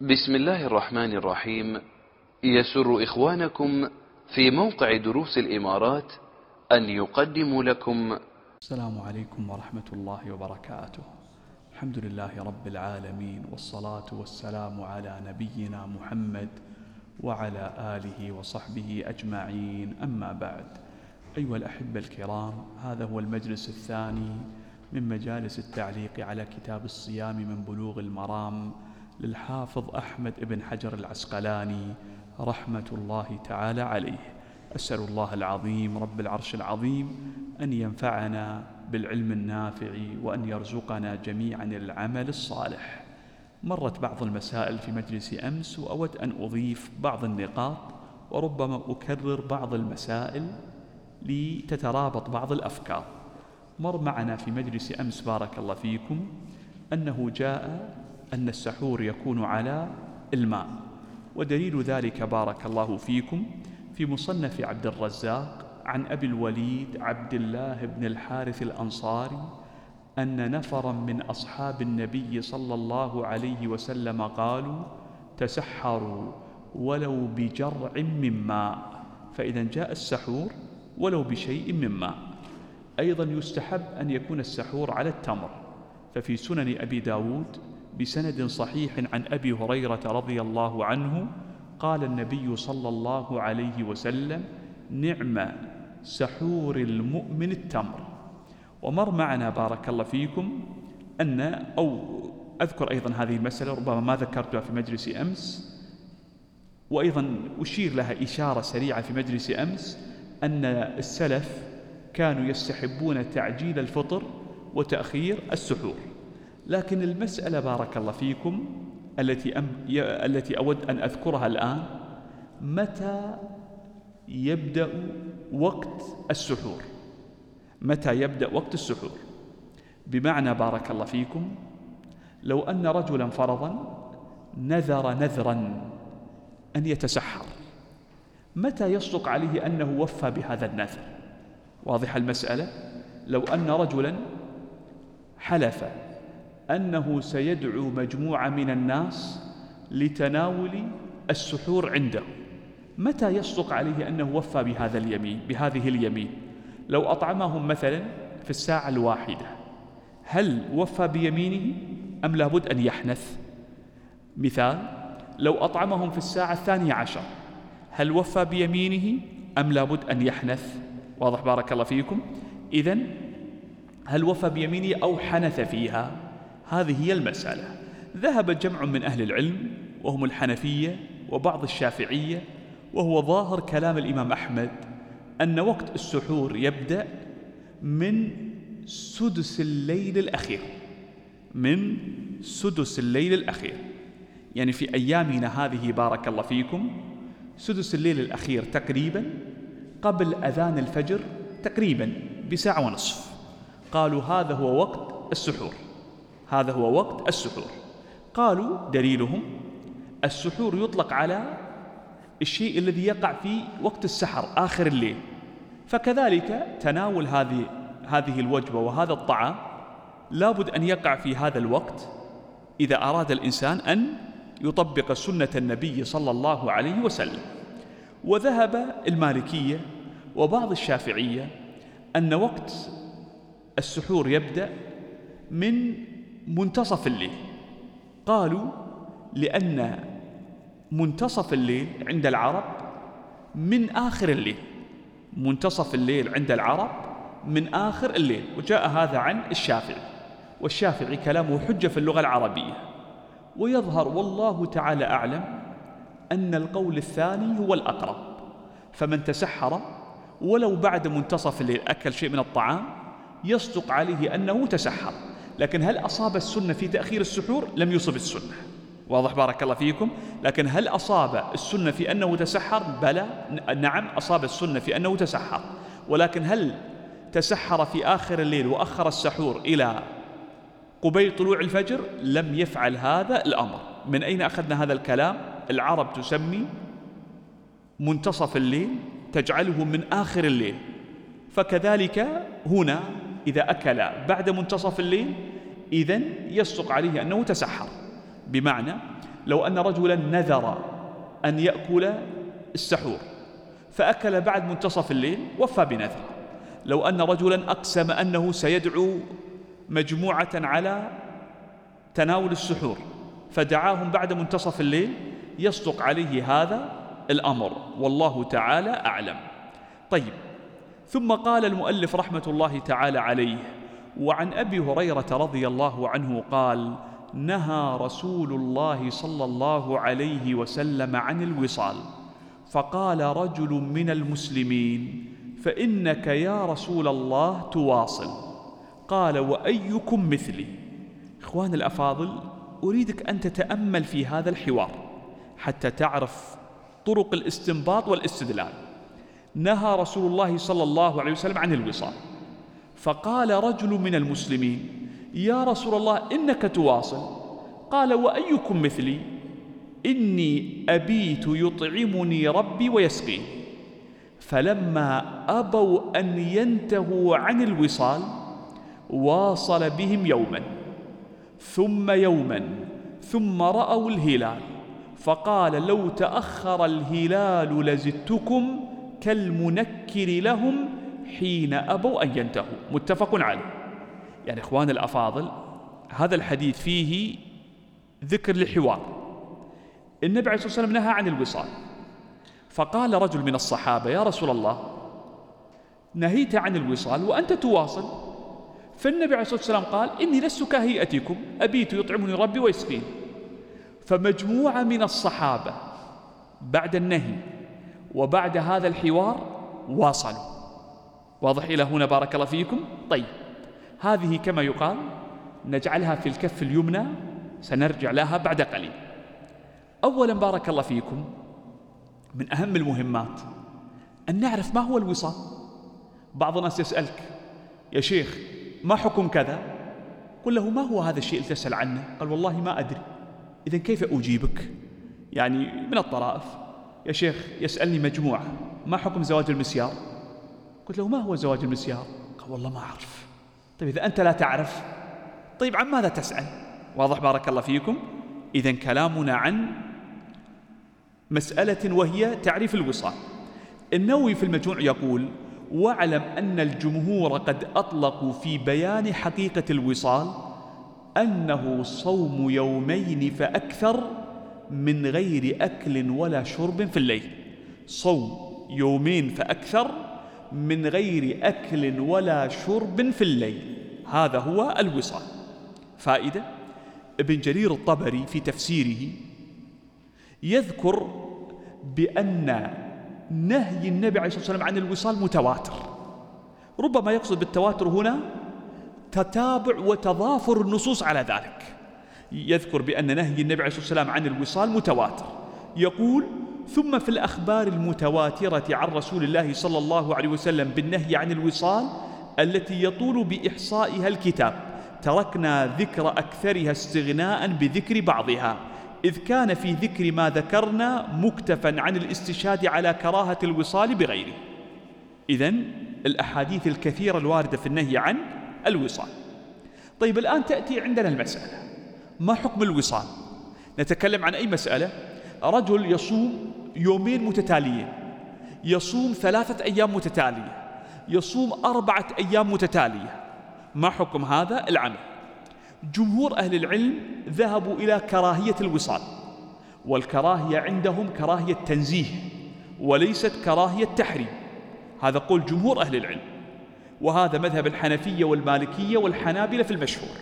بسم الله الرحمن الرحيم. يسر إخوانكم في موقع دروس الإمارات أن يقدموا لكم. السلام عليكم ورحمة الله وبركاته. الحمد لله رب العالمين، والصلاة والسلام على نبينا محمد وعلى آله وصحبه أجمعين، أما بعد. أيها الأحبة الكرام، هذا هو المجلس الثاني من مجالس التعليق على كتاب الصيام من بلوغ المرام للحافظ أحمد بن حجر العسقلاني رحمة الله تعالى عليه. أسأل الله العظيم رب العرش العظيم أن ينفعنا بالعلم النافع وأن يرزقنا جميعا العمل الصالح. مرت بعض المسائل في مجلس أمس، وأود أن أضيف بعض النقاط وربما أكرر بعض المسائل لتترابط بعض الأفكار. مر معنا في مجلس أمس بارك الله فيكم أنه جاء أن السحور يكون على الماء، ودليل ذلك بارك الله فيكم في مصنف عبد الرزاق عن أبي الوليد عبد الله بن الحارث الأنصاري أن نفرا من أصحاب النبي صلى الله عليه وسلم قالوا: تسحروا ولو بجرع من ماء. فإذا جاء السحور ولو بشيء من ماء. أيضا يستحب أن يكون السحور على التمر، ففي سنن أبي داود بسند صحيح عن أبي هريرة رضي الله عنه قال النبي صلى الله عليه وسلم: نعم سحور المؤمن التمر. ومر معنا بارك الله فيكم أو أذكر أيضا هذه المسألة، ربما ما ذكرتها في مجلس أمس، وأيضا أشير لها إشارة سريعة في مجلس أمس، أن السلف كانوا يستحبون تعجيل الفطر وتأخير السحور. لكن المسألة بارك الله فيكم التي أود أن أذكرها الآن: متى يبدأ وقت السحور؟ متى يبدأ وقت السحور؟ بمعنى بارك الله فيكم، لو أن رجلا فرضا نذرا أن يتسحر، متى يصدق عليه أنه وفى بهذا النذر؟ واضح المسألة؟ لو أن رجلا حلف أنه سيدعو مجموعة من الناس لتناول السحور عنده، متى يصدق عليه أنه وفى بهذه اليمين؟ لو أطعمهم مثلا في الساعة الواحدة، هل وفى بيمينه أم لابد أن يحنث؟ مثال: لو أطعمهم في الساعة 12، هل وفى بيمينه أم لابد أن يحنث؟ واضح بارك الله فيكم؟ إذن هل وفى بيمينه أو حنث فيها؟ هذه هي المسألة. ذهب جمع من أهل العلم وهم الحنفية وبعض الشافعية، وهو ظاهر كلام الإمام أحمد، أن وقت السحور يبدأ من سدس الليل الأخير. من سدس الليل الأخير، يعني في أيامنا هذه بارك الله فيكم سدس الليل الأخير تقريبا قبل أذان الفجر تقريبا بساعة ونصف. قالوا هذا هو وقت السحور، هذا هو وقت السحور. قالوا دليلهم: السحور يطلق على الشيء الذي يقع في وقت السحر آخر الليل، فكذلك تناول هذه الوجبة وهذا الطعام لابد أن يقع في هذا الوقت إذا أراد الإنسان أن يطبق سنة النبي صلى الله عليه وسلم. وذهب المالكية وبعض الشافعية أن وقت السحور يبدأ من منتصف الليل. قالوا لأن منتصف الليل عند العرب من آخر الليل، منتصف الليل عند العرب من آخر الليل. وجاء هذا عن الشافعي، والشافعي كلامه حجة في اللغة العربية. ويظهر والله تعالى أعلم أن القول الثاني هو الأقرب، فمن تسحر ولو بعد منتصف الليل أكل شيء من الطعام يصدق عليه أنه تسحر. لكن هل أصاب السنة في تأخير السحور؟ لم يصب السنة. واضح بارك الله فيكم؟ لكن هل أصاب السنة في أنه تسحر؟ بلى، نعم أصاب السنة في أنه تسحر. ولكن هل تسحر في آخر الليل وأخر السحور إلى قبيل طلوع الفجر؟ لم يفعل هذا الأمر. من أين أخذنا هذا الكلام؟ العرب تسمي منتصف الليل تجعله من آخر الليل، فكذلك هنا إذا أكل بعد منتصف الليل إذن يصدق عليه أنه تسحر. بمعنى لو أن رجلا نذر أن يأكل السحور فأكل بعد منتصف الليل وفى بنذره. لو أن رجلا أقسم أنه سيدعو مجموعة على تناول السحور فدعاهم بعد منتصف الليل يصدق عليه هذا الأمر، والله تعالى أعلم. طيب، ثم قال المؤلف رحمة الله تعالى عليه: وعن أبي هريرة رضي الله عنه قال: نهى رسول الله صلى الله عليه وسلم عن الوصال، فقال رجل من المسلمين: فإنك يا رسول الله تواصل. قال: وأيكم مثلي؟ إخوان الأفاضل، أريدك أن تتأمل في هذا الحوار حتى تعرف طرق الاستنباط والاستدلال. نهى رسول الله صلى الله عليه وسلم عن الوصال، فقال رجل من المسلمين: يا رسول الله إنك تواصل. قال: وأيكم مثلي؟ إني أبيت يطعمني ربي ويسقيني. فلما أبوا أن ينتهوا عن الوصال واصل بهم يوما ثم يوما ثم رأوا الهلال، فقال: لو تأخر الهلال لزدتكم كالمنكر لهم حين أبوا أن ينتهوا. متفق عليه. يعني إخوان الأفاضل، هذا الحديث فيه ذكر لحوار. النبي عليه الصلاة والسلام نهى عن الوصال، فقال رجل من الصحابة: يا رسول الله، نهيت عن الوصال وأنت تواصل. فالنبي عليه الصلاة والسلام قال: إني لست كهيئتكم، أبيت يطعمني ربي ويسقيني. فمجموعة من الصحابة بعد النهي وبعد هذا الحوار واصلوا. واضح إلى هنا؟ بارك الله فيكم. طيب، هذه كما يقال نجعلها في الكف اليمنى، سنرجع لها بعد قليل. أولا بارك الله فيكم، من أهم المهمات أن نعرف ما هو الوصال. بعض الناس يسألك: يا شيخ ما حكم كذا؟ قل له: ما هو هذا الشيء اللي تسأل عنه؟ قال: والله ما أدري. إذن كيف أجيبك؟ يعني من الطرائف. يا شيخ يسألني مجموعة: ما حكم زواج المسيار؟ قلت له: ما هو زواج المسيار؟ قال: والله ما أعرف. طيب إذا أنت لا تعرف، طيب عن ماذا تسأل؟ واضح بارك الله فيكم. إذن كلامنا عن مسألة وهي تعريف الوصال. النووي في المجموع يقول: واعلم أن الجمهور قد أطلقوا في بيان حقيقة الوصال أنه صوم يومين فأكثر من غير أكل ولا شرب في الليل. صوم يومين فأكثر من غير أكل ولا شرب في الليل، هذا هو الوصال. فائدة: ابن جرير الطبري في تفسيره يذكر بأن نهي النبي عليه الصلاة والسلام عن الوصال متواتر. ربما يقصد بالتواتر هنا تتابع وتضافر النصوص على ذلك. يذكر بأن نهي النبي عليه الصلاة والسلام عن الوصال متواتر. يقول: ثم في الأخبار المتواترة عن رسول الله صلى الله عليه وسلم بالنهي عن الوصال التي يطول بإحصائها الكتاب تركنا ذكر أكثرها استغناء بذكر بعضها، إذ كان في ذكر ما ذكرنا مكتفا عن الاستشهاد على كراهة الوصال بغيره. إذن الأحاديث الكثيرة الواردة في النهي عن الوصال. طيب، الآن تأتي عندنا المسألة: ما حكم الوصال؟ نتكلم عن أي مسألة؟ رجل يصوم يومين متتاليين، يصوم 3 أيام متتالية، يصوم 4 أيام متتالية، ما حكم هذا العمل؟ جمهور أهل العلم ذهبوا إلى كراهية الوصال، والكراهية عندهم كراهية تنزيه وليست كراهية تحريم. هذا قول جمهور أهل العلم، وهذا مذهب الحنفية والمالكية والحنابلة في المشهور.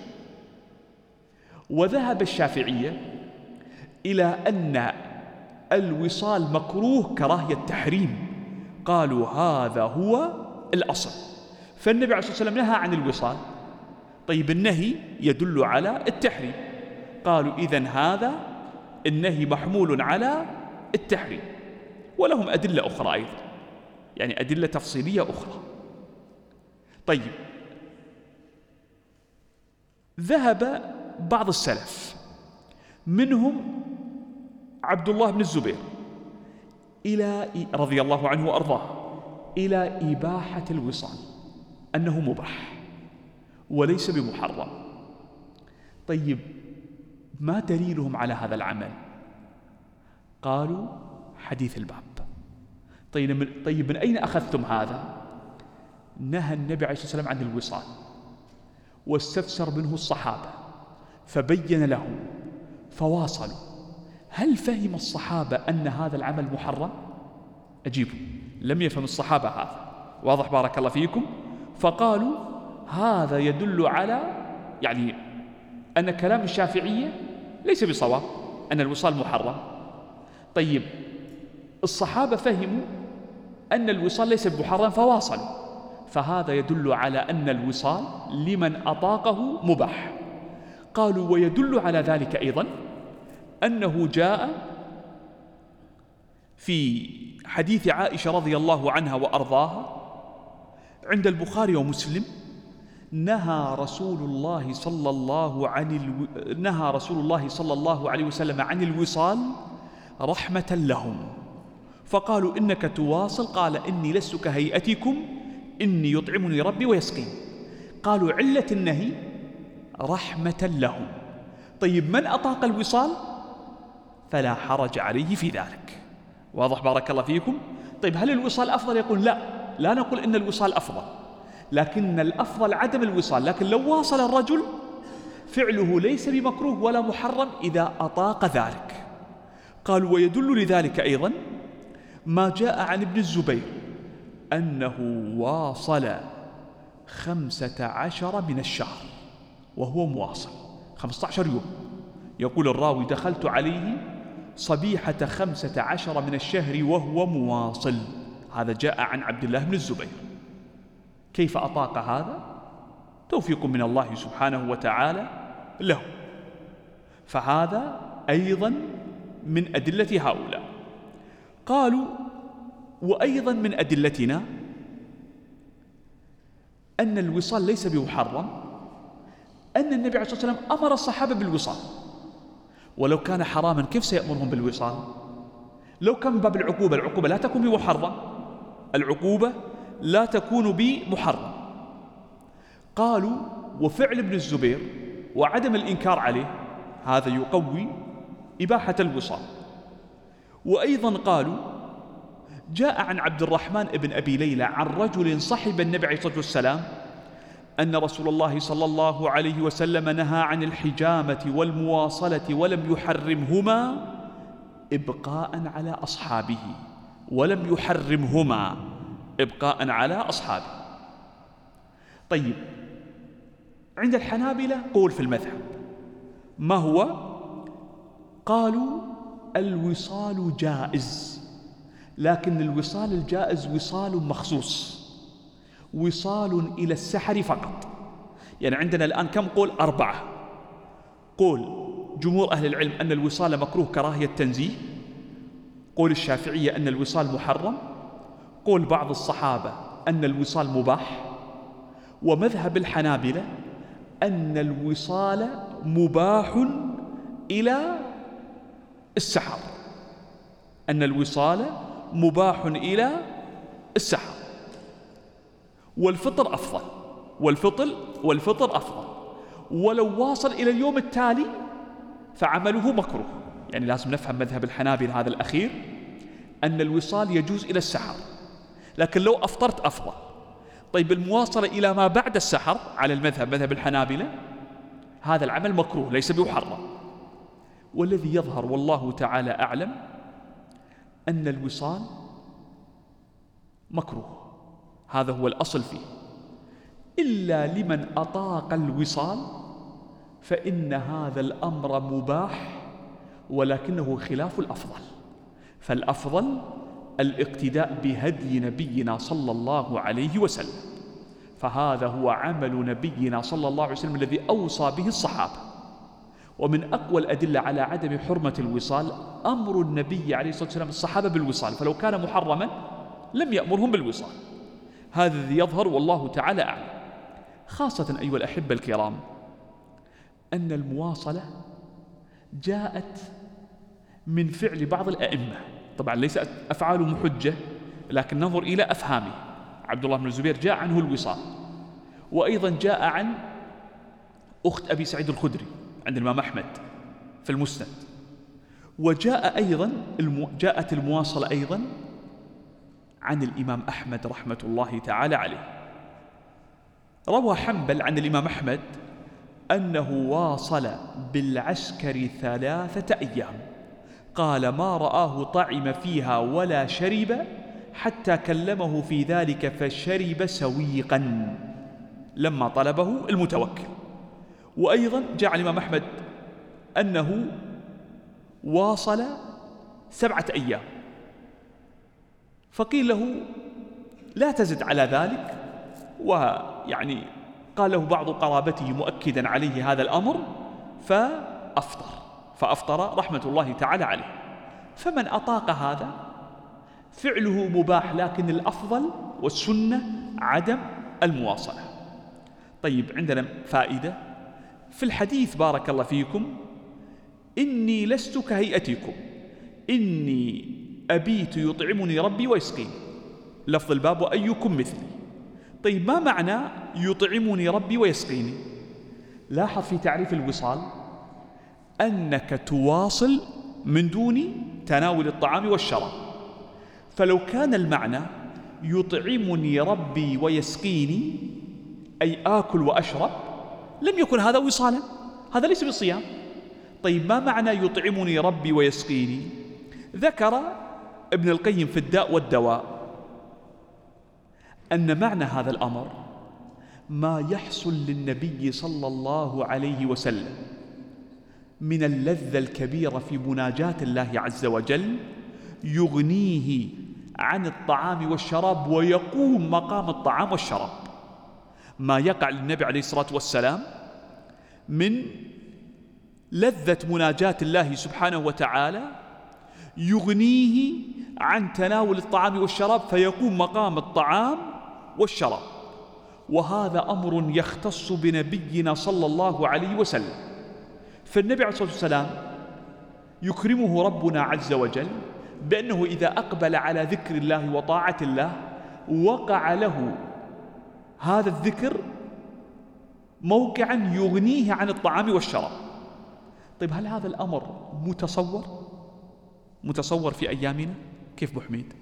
وذهب الشافعية إلى أن الوصال مكروه كراهية تحريم، قالوا هذا هو الأصل. فالنبي عليه الصلاة والسلام نهى عن الوصال. طيب، النهي يدل على التحريم، قالوا إذن هذا النهي محمول على التحريم. ولهم أدلة أخرى أيضا، يعني أدلة تفصيلية أخرى. طيب، ذهب بعض السلف منهم عبد الله بن الزبير رضي الله عنه وأرضاه إلى إباحة الوصال، أنه مباح وليس بمحرم. طيب، ما دليلهم على هذا العمل؟ قالوا حديث الباب. طيب من أين أخذتم هذا؟ نهى النبي عليه الصلاة والسلام عن الوصال، واستفسر منه الصحابة فبين لهم فواصلوا. هل فهم الصحابة أن هذا العمل محرم؟ أجيبوا، لم يفهم الصحابة هذا. واضح بارك الله فيكم؟ فقالوا هذا يدل على أن كلام الشافعية ليس بصواب، أن الوصال محرم. طيب الصحابة فهموا أن الوصال ليس بمحرم فواصلوا، فهذا يدل على أن الوصال لمن أطاقه مباح. قالوا ويدل على ذلك أيضا أنه جاء في حديث عائشة رضي الله عنها وأرضاها عند البخاري ومسلم: نهى رسول الله صلى الله عليه وسلم عن الوصال رحمة لهم، فقالوا إنك تواصل، قال إني لست كهيئتكم، إني يطعمني ربي ويسقين. قالوا علة النهي رحمة لهم. طيب من أطاق الوصال فلا حرج عليه في ذلك. واضح بارك الله فيكم؟ طيب هل الوصال أفضل؟ يقول لا نقول إن الوصال أفضل، لكن الأفضل عدم الوصال. لكن لو واصل الرجل فعله ليس بمكروه ولا محرم إذا أطاق ذلك. قالوا ويدل لذلك أيضا ما جاء عن ابن الزبير أنه واصل 15 من الشهر وهو مواصل 15 يوم. يقول الراوي: دخلت عليه صبيحة 15 من الشهر وهو مواصل. هذا جاء عن عبد الله بن الزبير. كيف أطاق هذا؟ توفيق من الله سبحانه وتعالى له. فهذا أيضا من أدلة هؤلاء. قالوا وأيضا من أدلتنا أن الوصال ليس بمحرم، أن النبي عليه الصلاة والسلام أمر الصحابة بالوصال، ولو كان حراما كيف سيأمرهم بالوصال؟ لو كان باب العقوبة لا تكون بمحرم، العقوبة لا تكون بمحرم. قالوا وفعل ابن الزبير وعدم الإنكار عليه هذا يقوي إباحة الوصال. وأيضا قالوا جاء عن عبد الرحمن بن أبي ليلى عن رجل صحب النبي عليه الصلاة والسلام أن رسول الله صلى الله عليه وسلم نهى عن الحجامة والمواصلة ولم يحرمهما إبقاء على أصحابه، ولم يحرمهما إبقاء على أصحابه. طيب عند الحنابلة قول في المذهب ما هو؟ قالوا الوصال جائز، لكن الوصال الجائز وصال مخصوص، وصال إلى السحر فقط. يعني عندنا الآن كم قول؟ 4. قول جمهور أهل العلم أن الوصال مكروه كراهية تنزيه، قول الشافعية أن الوصال محرم، قول بعض الصحابة أن الوصال مباح، ومذهب الحنابلة أن الوصال مباح إلى السحر، أن الوصال مباح إلى السحر، والفطر أفضل، والفطر أفضل، ولو واصل إلى اليوم التالي فعمله مكروه. يعني لازم نفهم مذهب الحنابلة هذا الأخير أن الوصال يجوز إلى السحر، لكن لو أفطرت أفضل. طيب المواصلة إلى ما بعد السحر على مذهب الحنابلة هذا العمل مكروه ليس بمحرم. والذي يظهر والله تعالى أعلم أن الوصال مكروه، هذا هو الأصل فيه، إلا لمن أطاق الوصال فإن هذا الأمر مباح، ولكنه خلاف الأفضل. فالأفضل الاقتداء بهدي نبينا صلى الله عليه وسلم، فهذا هو عمل نبينا صلى الله عليه وسلم الذي أوصى به الصحابة. ومن أقوى الأدلة على عدم حرمة الوصال أمر النبي عليه الصلاة والسلام الصحابة بالوصال، فلو كان محرما لم يأمرهم بالوصال. هذا الذي يظهر والله تعالى أعلم. خاصة أيها الأحبة الكرام أن المواصلة جاءت من فعل بعض الأئمة، طبعا ليس أفعالهم حجة، لكن ننظر إلى أفهامه. عبد الله بن الزبير جاء عنه الوصال، وأيضا جاء عن أخت أبي سعيد الخدري عند الإمام أحمد في المسند، جاءت المواصلة أيضا عن الإمام أحمد رحمة الله تعالى عليه. روى حنبل عن الإمام أحمد أنه واصل بالعسكر 3 أيام، قال ما رآه طعم فيها ولا شرب حتى كلمه في ذلك فشرب سويقا لما طلبه المتوكل. وأيضا جاء عن الإمام أحمد أنه واصل 7 أيام، فقيل له لا تزد على ذلك، ويعني قال له بعض قرابته مؤكدا عليه هذا الأمر فأفطر رحمة الله تعالى عليه. فمن أطاق هذا فعله مباح، لكن الأفضل والسنة عدم المواصلة. طيب، عندنا فائدة في الحديث بارك الله فيكم: إني لست كهيئتكم إني أبيت يطعمني ربي ويسقيني، لفظ الباب وأيكم مثلي. طيب، ما معنى يطعمني ربي ويسقيني؟ لاحظ في تعريف الوصال أنك تواصل من دون تناول الطعام والشراب، فلو كان المعنى يطعمني ربي ويسقيني أي آكل وأشرب لم يكن هذا وصالا، هذا ليس بالصيام. طيب، ما معنى يطعمني ربي ويسقيني؟ ذكر ابن القيم في الداء والدواء أن معنى هذا الأمر ما يحصل للنبي صلى الله عليه وسلم من اللذة الكبيرة في مناجاة الله عز وجل يغنيه عن الطعام والشراب ويقوم مقام الطعام والشراب. ما يقع للنبي عليه الصلاة والسلام من لذة مناجاة الله سبحانه وتعالى يغنيه عن تناول الطعام والشراب فيقوم مقام الطعام والشراب، وهذا أمر يختص بنبينا صلى الله عليه وسلم. فالنبي عليه الصلاة والسلام يكرمه ربنا عز وجل بأنه إذا أقبل على ذكر الله وطاعة الله وقع له هذا الذكر موقعا يغنيه عن الطعام والشراب. طيب، هل هذا الأمر متصور في أيامنا؟ كيف أبو حميد؟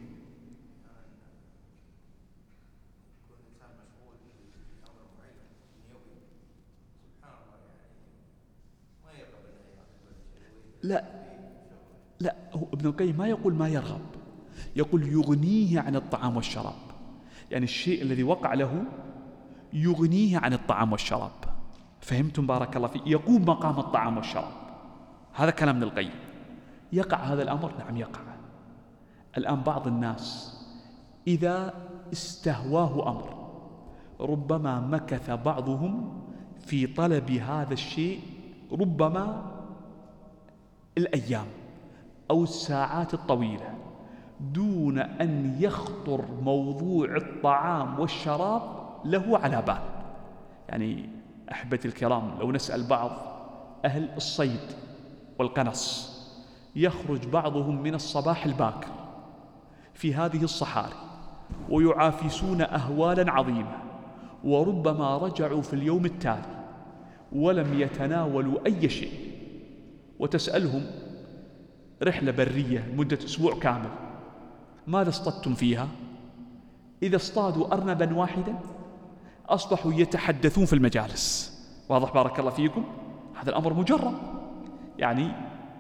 لا، هو ابن القيم ما يقول ما يرغب، يقول يغنيه عن الطعام والشراب، يعني الشيء الذي وقع له يغنيه عن الطعام والشراب. فهمتم بارك الله فيك؟ يقوم مقام الطعام والشراب. هذا كلام ابن القيم. يقع هذا الأمر؟ نعم يقع. الآن بعض الناس إذا استهواه أمر ربما مكث بعضهم في طلب هذا الشيء ربما الأيام أو الساعات الطويلة دون أن يخطر موضوع الطعام والشراب له على بال. يعني أحبتي الكرام، لو نسأل بعض أهل الصيد والقنص، يخرج بعضهم من الصباح الباكر في هذه الصحاري ويعافسون أهوالا عظيمة، وربما رجعوا في اليوم التالي ولم يتناولوا أي شيء، وتسألهم رحلة برية مدة أسبوع كامل ماذا اصطدتم فيها؟ إذا اصطادوا أرنبا واحدا أصبحوا يتحدثون في المجالس. واضح بارك الله فيكم؟ هذا الأمر مجرب. يعني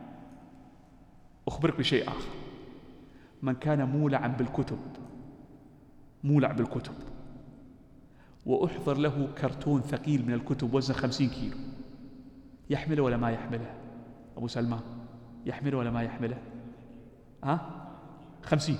أخبرك بشيء آخر: من كان مولع بالكتب وأحضر له كرتون ثقيل من الكتب وزن 50 كيلو، يحمله ولا ما يحمله؟ أبو سلمان، يحمله ولا ما يحمله؟ 50.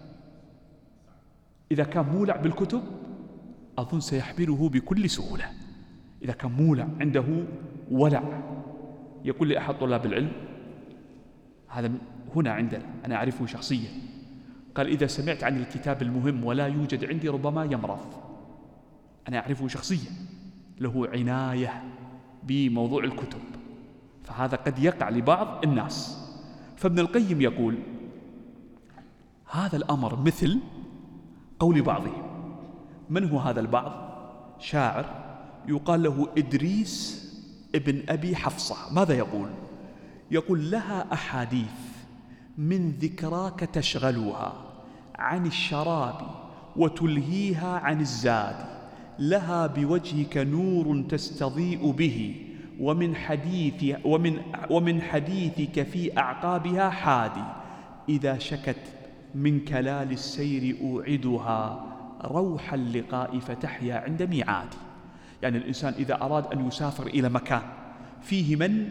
إذا كان مولع بالكتب أظن سيحمله بكل سهولة. إذا كان مولع عنده ولع. يقول لي أحد طلاب العلم، هذا هنا عندنا أنا أعرفه شخصيا، قال إذا سمعت عن الكتاب المهم ولا يوجد عندي ربما يمرض. أنا أعرفه شخصيا، له عناية بموضوع الكتب، فهذا قد يقع لبعض الناس. فابن القيم يقول هذا الأمر مثل قول بعضهم. من هو هذا البعض؟ شاعر يقال له إدريس ابن أبي حفصة. ماذا يقول؟ يقول لها أحاديث من ذكراك تشغلها عن الشراب وتلهيها عن الزاد، لها بوجهك نور تستضيء به، ومن حديثك في أعقابها حادي، إذا شكت من كلال السير أوعدها، روح اللقاء فتحيا عند ميعادي. يعني الإنسان إذا أراد أن يسافر إلى مكان فيه من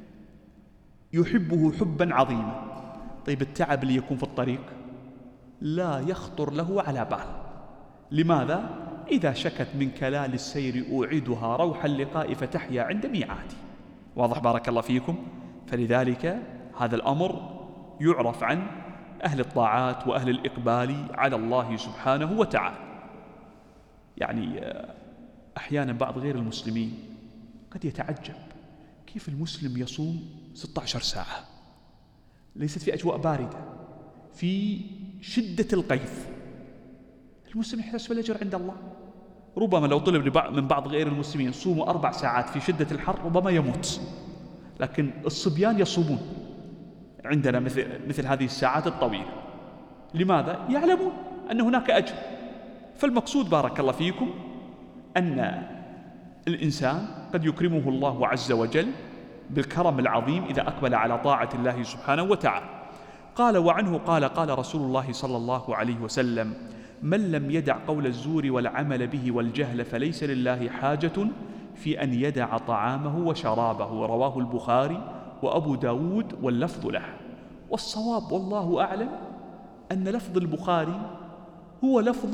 يحبه حبا عظيما، طيب التعب اللي يكون في الطريق لا يخطر له على بال. لماذا؟ إذا شكت من كلال السير أوعدها، روح اللقاء فتحيا عند ميعادي. واضح بارك الله فيكم؟ فلذلك هذا الأمر يعرف عن أهل الطاعات وأهل الإقبال على الله سبحانه وتعالى. يعني أحيانا بعض غير المسلمين قد يتعجب كيف المسلم يصوم 16 ساعة، ليست في أجواء باردة، في شدة القيف، المسلم يحتسب الأجر عند الله. ربما لو طلب من بعض غير المسلمين صوموا 4 ساعات في شدة الحر ربما يموت، لكن الصبيان يصومون عندنا مثل هذه الساعات الطويلة. لماذا؟ يعلمون أن هناك أجر. فالمقصود بارك الله فيكم أن الإنسان قد يكرمه الله عز وجل بالكرم العظيم إذا أقبل على طاعة الله سبحانه وتعالى. قال وعنه قال رسول الله صلى الله عليه وسلم: من لم يدع قول الزور والعمل به والجهل فليس لله حاجة في أن يدع طعامه وشرابه. رواه البخاري وأبو داود واللفظ له. والصواب والله أعلم أن لفظ البخاري هو لفظ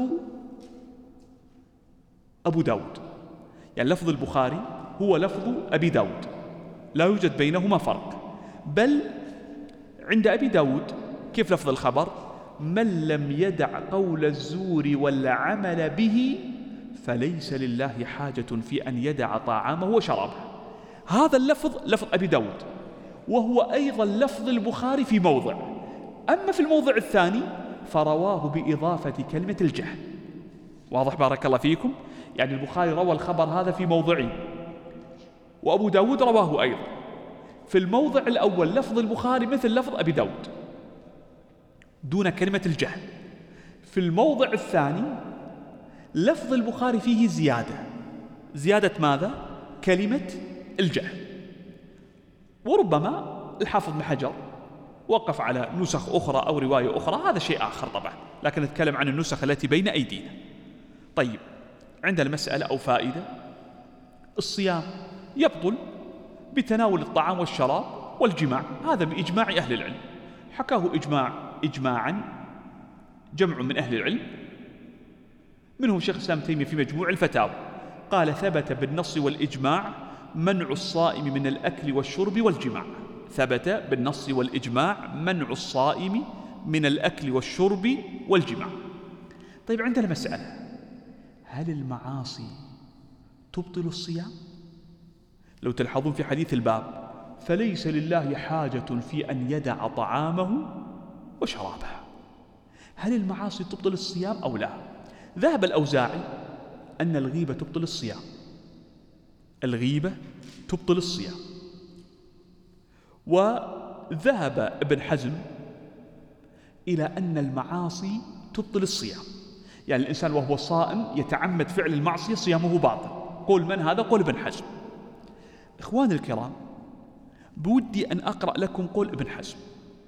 أبو داود، يعني لفظ البخاري هو لفظ أبي داود، لا يوجد بينهما فرق. بل عند أبي داود كيف لفظ الخبر؟ من لم يدع قول الزور والعمل به فليس لله حاجة في أن يدع طعامه وشرابه. هذا اللفظ لفظ أبي داود، وهو أيضا لفظ البخاري في موضع. أما في الموضع الثاني فرواه بإضافة كلمة الجهل. واضح بارك الله فيكم؟ يعني البخاري روى الخبر هذا في موضعين، وأبو داود رواه أيضا. في الموضع الأول لفظ البخاري مثل لفظ أبي داود دون كلمة الجهل. في الموضع الثاني لفظ البخاري فيه زيادة ماذا؟ كلمة الجهل. وربما الحافظ بن حجر وقف على نسخ أخرى أو رواية أخرى، هذا شيء آخر طبعا، لكن نتكلم عن النسخ التي بين أيدينا. طيب، عندنا مسألة أو فائدة: الصيام يبطل بتناول الطعام والشراب والجماع، هذا بإجماع أهل العلم، حكاه إجماعا جمع من أهل العلم، منهم شيخ الإسلام ابن تيمية في مجموع الفتاوى، قال: ثبت بالنص والإجماع منع الصائم من الأكل والشرب والجماع. ثبت بالنص والإجماع منع الصائم من الأكل والشرب والجماع. طيب، عندنا مسألة: هل المعاصي تبطل الصيام؟ لو تلحظون في حديث الباب: فليس لله حاجة في أن يدع طعامه وشرابه. هل المعاصي تبطل الصيام أو لا؟ ذهب الأوزاعي أن الغيبة تبطل الصيام، الغيبة تبطل الصيام. وذهب ابن حزم إلى أن المعاصي تبطل الصيام، يعني الإنسان وهو صائم يتعمد فعل المعصية صيامه باطل. قول من هذا؟ قول ابن حزم. إخواني الكرام، بودي أن أقرأ لكم قول ابن حزم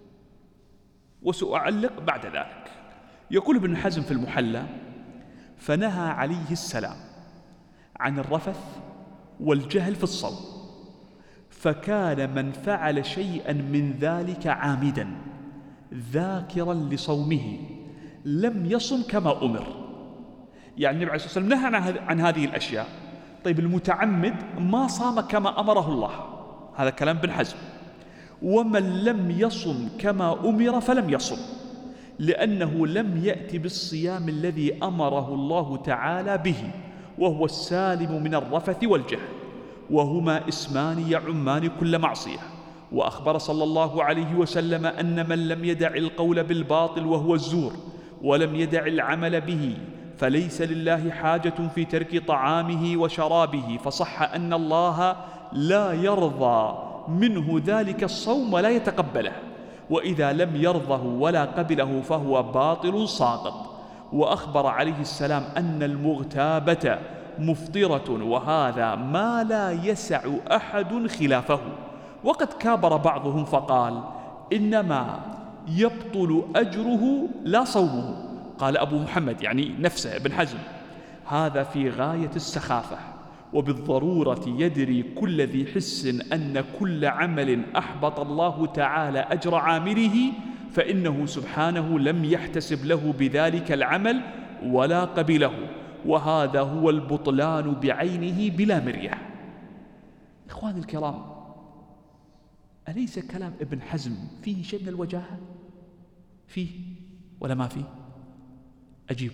وسأعلق بعد ذلك. يقول ابن حزم في المحلى: فنهى عليه السلام عن الرفث والجهل في الصوم، فكان من فعل شيئا من ذلك عامدا ذاكرا لصومه لم يصم كما أمر. يعني النبي عليه الصلاة والسلام نهى عن هذه الأشياء، طيب المتعمد ما صام كما أمره الله، هذا كلام ابن حزم. ومن لم يصم كما أمر فلم يصم، لأنه لم يأتي بالصيام الذي أمره الله تعالى به، وهو السالم من الرفث والجهل، وهما اسمان يعمان كل معصية. وأخبر صلى الله عليه وسلم أن من لم يدع القول بالباطل وهو الزور ولم يدع العمل به فليس لله حاجة في ترك طعامه وشرابه، فصح أن الله لا يرضى منه ذلك الصوم ولا يتقبله، وإذا لم يرضه ولا قبله فهو باطل ساقط. وأخبر عليه السلام أن المغتابة مفطرة، وهذا ما لا يسع أحد خلافه. وقد كابر بعضهم فقال إنما يبطل أجره لا صومه. قال أبو محمد يعني نفسه ابن حزم: هذا في غاية السخافة، وبالضرورة يدري كل ذي حس أن كل عمل أحبط الله تعالى أجر عامله فإنه سبحانه لم يحتسب له بذلك العمل ولا قبله، وهذا هو البطلان بعينه بلا مرية. إخواني الكرام، أليس كلام ابن حزم فيه شيء من الوجاهة؟ فيه ولا ما فيه؟ أجيب،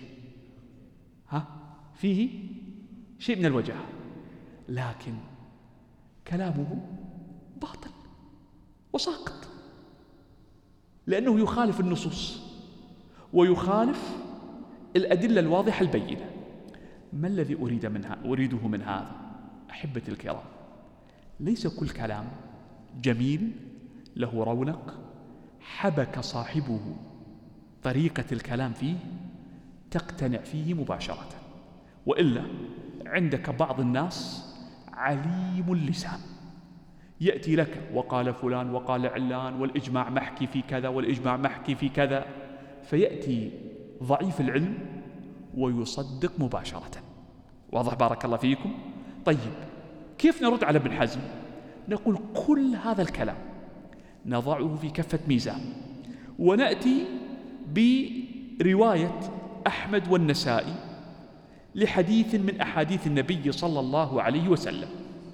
فيه شيء من الوجاهة، لكن كلامه باطل وساقط، لأنه يخالف النصوص ويخالف الأدلة الواضحة البينة. ما الذي أريده من هذا أحبتي الكرام؟ ليس كل كلام جميل له رونق حبك صاحبه طريقة الكلام فيه تقتنع فيه مباشرة، وإلا عندك بعض الناس عليم اللسان، يأتي لك وقال فلان وقال علان والإجماع محكي في كذا والإجماع محكي في كذا، فيأتي ضعيف العلم ويصدق مباشرة. واضح بارك الله فيكم؟ طيب كيف نرد على ابن حزم؟ نقول كل هذا الكلام نضعه في كفة ميزان، ونأتي برواية أحمد والنسائي لحديث من أحاديث النبي صلى الله عليه وسلم،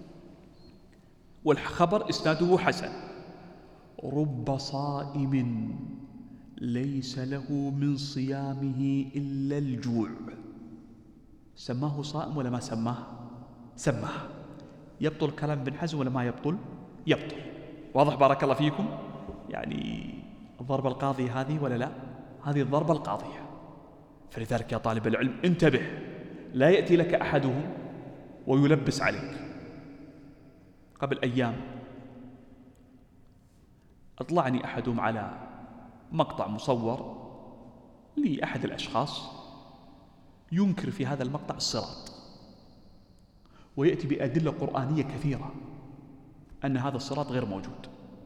والخبر إسناده حسن: رب صائم ليس له من صيامه إلا الجوع. سماه صائم ولا ما سماه؟ سماه. يبطل كلام ابن حزم ولا ما يبطل؟ يبطل. واضح بارك الله فيكم؟ يعني الضربة القاضية هذه ولا لا؟ هذه الضربة القاضية. فلذلك يا طالب العلم انتبه، لا يأتي لك أحدهم ويلبس عليك. قبل أيام أطلعني أحدهم على مقطع مصور لأحد الأشخاص ينكر في هذا المقطع الصراط، ويأتي بأدلة قرآنية كثيرة أن هذا الصراط غير موجود،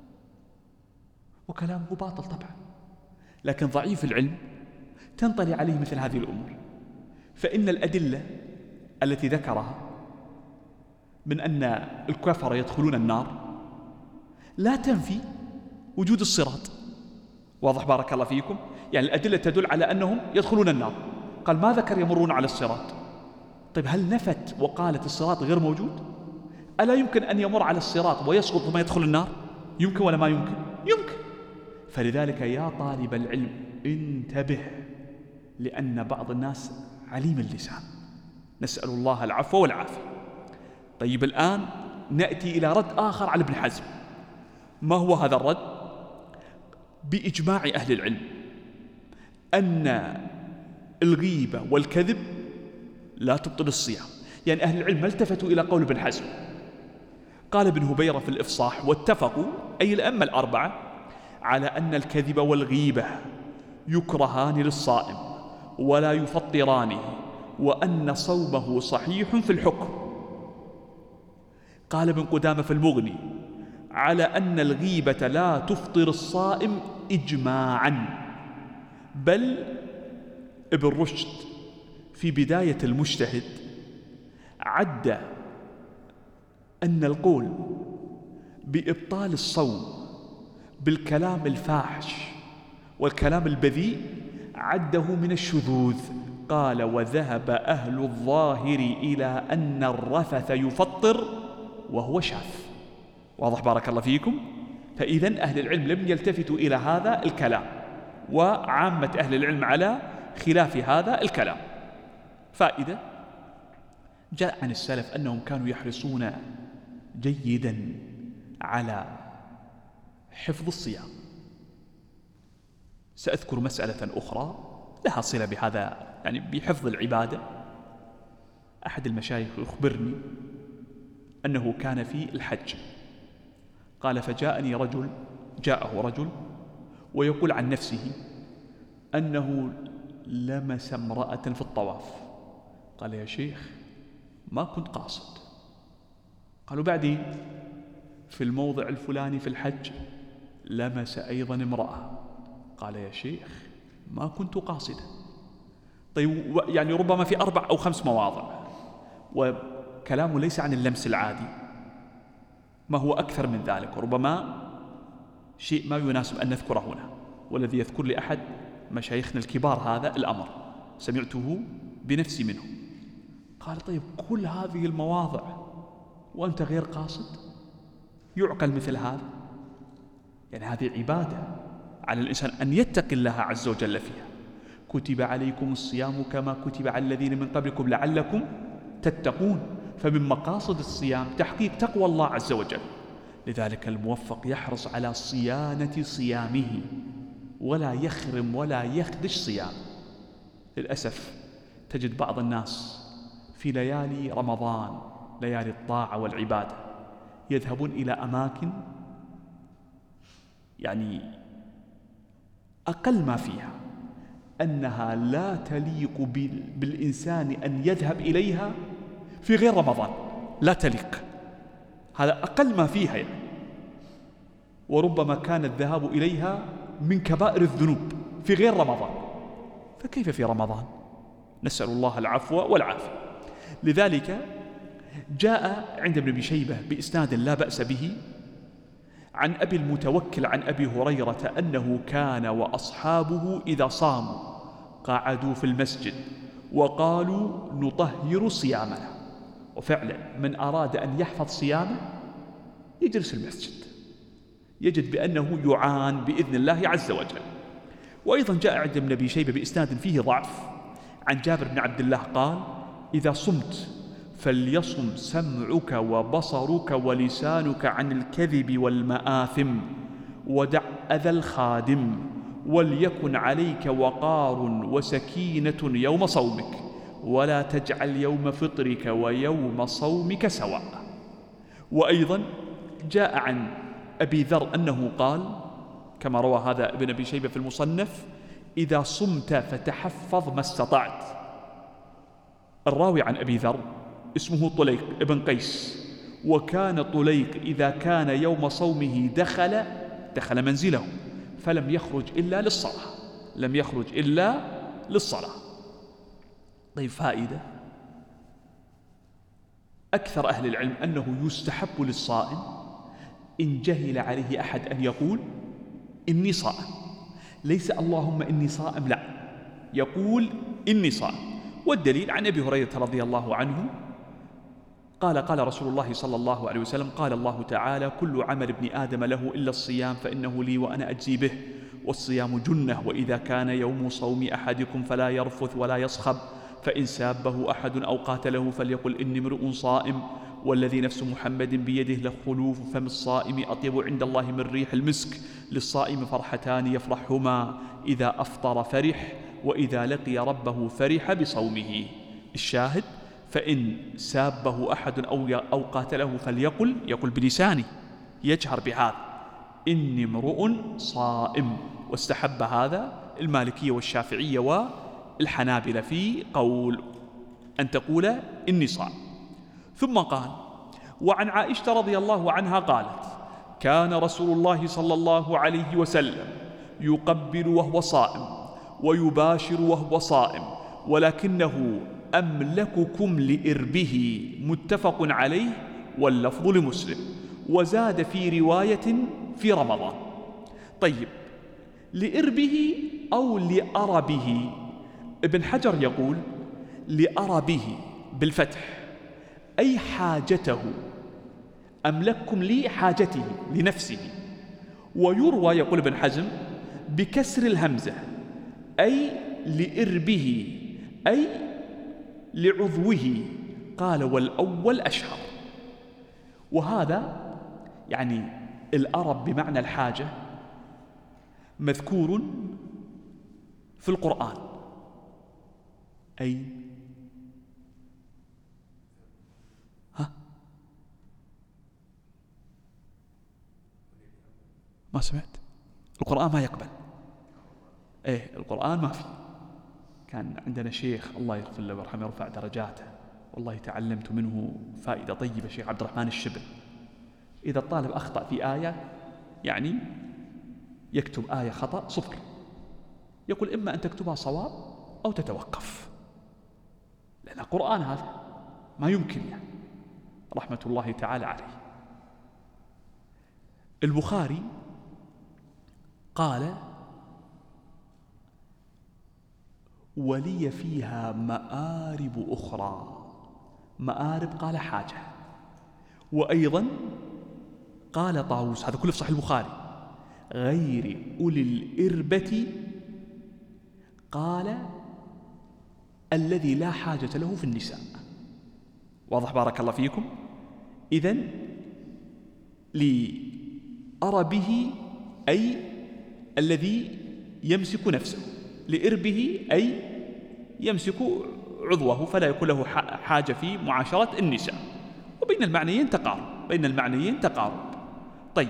وكلامه باطل طبعا، لكن ضعيف العلم تنطلي عليه مثل هذه الأمور. فإن الأدلة التي ذكرها من أن الكفر يدخلون النار لا تنفي وجود الصراط. واضح بارك الله فيكم؟ يعني الأدلة تدل على أنهم يدخلون النار، قال ما ذكر يمرون على الصراط. طيب هل نفت وقالت الصراط غير موجود؟ ألا يمكن أن يمر على الصراط ويسقط ثم يدخل النار؟ يمكن ولا ما يمكن؟ يمكن. فلذلك يا طالب العلم انتبه، لأن بعض الناس عليم اللسان، نسأل الله العفو والعافية. طيب الآن نأتي إلى رد آخر على ابن حزم. ما هو هذا الرد؟ بإجماع أهل العلم أن الغيبة والكذب لا تبطل الصيام. يعني أهل العلم ما التفتوا إلى قول ابن حزم. قال ابن هبيرة في الإفصاح: واتفقوا أي الأئمة الأربعة على أن الكذب والغيبة يكرهان للصائم ولا يفطرانه، وأن صومه صحيح في الحكم. قال ابن قدامة في المغني: على أن الغيبة لا تفطر الصائم إجماعا. بل ابن رشد في بداية المجتهد عد أن القول بإبطال الصوم بالكلام الفاحش والكلام البذيء عده من الشذوذ. قال: وذهب أهل الظاهر إلى أن الرفث يفطر وهو شاذ. واضح بارك الله فيكم؟ فإذن أهل العلم لم يلتفتوا إلى هذا الكلام، وعامة أهل العلم على خلاف هذا الكلام. فائدة: جاء عن السلف أنهم كانوا يحرصون جيدا على حفظ الصيام. سأذكر مسألة أخرى لها صلة بهذا، يعني بحفظ العبادة. أحد المشايخ يخبرني أنه كان في الحج، قال: فجاءه رجل ويقول عن نفسه أنه لمس امرأة في الطواف. قال يا شيخ ما كنت قاصد. قالوا بعدين في الموضع الفلاني في الحج لمس أيضا امرأة. قال يا شيخ ما كنت قاصدا. طيب يعني ربما في 4 أو 5 مواضع، وكلامه ليس عن اللمس العادي، ما هو أكثر من ذلك، وربما شيء ما يناسب أن نذكره هنا، والذي يذكر لأحد مشايخنا الكبار هذا الأمر سمعته بنفسي منه. قال طيب كل هذه المواضع وأنت غير قاصد؟ يعقل مثل هذا؟ يعني هذه عبادة على الإنسان أن يتقي الله عز وجل فيها. كتب عليكم الصيام كما كتب على الذين من قبلكم لعلكم تتقون. فمن مقاصد الصيام تحقيق تقوى الله عز وجل. لذلك الموفق يحرص على صيانة صيامه ولا يخرم ولا يخدش صيام. للأسف تجد بعض الناس في ليالي رمضان، ليالي الطاعة والعبادة، يذهبون إلى أماكن يعني أقل ما فيها أنها لا تليق بالإنسان أن يذهب إليها في غير رمضان، لا تليق، هذا أقل ما فيها يعني. وربما كان الذهاب إليها من كبائر الذنوب في غير رمضان، فكيف في رمضان؟ نسأل الله العفو والعافية. لذلك جاء عند ابن أبي شيبة بإسناد لا بأس به عن أبي المتوكل عن أبي هريرة أنه كان وأصحابه إذا صاموا قعدوا في المسجد وقالوا نطهر صيامنا. وفعلا من أراد أن يحفظ صيامه يجلس المسجد، يجد بأنه يعان بإذن الله عز وجل. وأيضا جاء عند ابن أبي شيبة بإسناد فيه ضعف عن جابر بن عبد الله قال إذا صمت فليصم سمعك وبصرك ولسانك عن الكذب والمآثم ودع أذى الخادم وليكن عليك وقار وسكينة يوم صومك ولا تجعل يوم فطرك ويوم صومك سواء. وأيضا جاء عن أبي ذر أنه قال كما روى هذا ابن أبي شيبة في المصنف إذا صمت فتحفظ ما استطعت. الراوي عن أبي ذر اسمه طليق ابن قيس، وكان طليق إذا كان يوم صومه دخل منزله فلم يخرج إلا للصلاة، لم يخرج إلا للصلاة. طيب فائدة أكثر أهل العلم أنه يستحب للصائم إن جهل عليه أحد أن يقول إني صائم، ليس اللهم إني صائم، لا، يقول إني صائم. والدليل عن أبي هريرة رضي الله عنه قال رسول الله صلى الله عليه وسلم قال الله تعالى كل عمل ابن آدم له إلا الصيام فإنه لي وأنا أجزي به والصيام جنة وإذا كان يوم صوم أحدكم فلا يرفث ولا يصخب فإن سابه أحد أو قاتله فليقل إني امرؤ صائم والذي نفس محمد بيده لخلوف فم الصائم أطيب عند الله من ريح المسك للصائم فرحتان يفرحهما إذا أفطر فرح وإذا لقي ربه فرح بصومه. الشاهد فإن سابه أحد أو قاتله يقول بلسانه يجهر بهذا إني امرؤ صائم. واستحب هذا المالكية والشافعية والحنابلة في قول أن تقول إني صائم. ثم قال وعن عائشة رضي الله عنها قالت كان رسول الله صلى الله عليه وسلم يقبل وهو صائم ويباشر وهو صائم ولكنه أملككم لإربه متفق عليه واللفظ لمسلم وزاد في رواية في رمضان. طيب لإربه أو لأربه؟ ابن حجر يقول لأربه بالفتح أي حاجته، أملككم لي حاجته لنفسه. ويروى يقول ابن حزم بكسر الهمزة أي لإربه أي لعضوه. قال والأول أشهر. وهذا يعني الأرب بمعنى الحاجة مذكور في القرآن. أي ما سمعت؟ القرآن ما يقبل القرآن ما في. كان عندنا شيخ الله يغفر له ويرحمه يرفع درجاته، والله تعلمت منه فائدة طيبة، شيخ عبد الرحمن الشبل. إذا الطالب أخطأ في آية يعني يكتب آية خطأ 0، يقول إما أن تكتبها صواب أو تتوقف، لأن القرآن هذا ما يمكن يعني، رحمة الله تعالى عليه. البخاري قال: ولي فيها مآرب أخرى. مآرب قال حاجة، وأيضا قال طاووس، هذا كله في صحيح البخاري، غير أولي الإربة قال الذي لا حاجة له في النساء. واضح بارك الله فيكم؟ إذن لأربه أي الذي يمسك نفسه، لإربه أي يمسك عضوه فلا يكون له حاجة في معاشرة النساء. وبين المعنيين تقارب، بين المعنيين تقارب. طيب،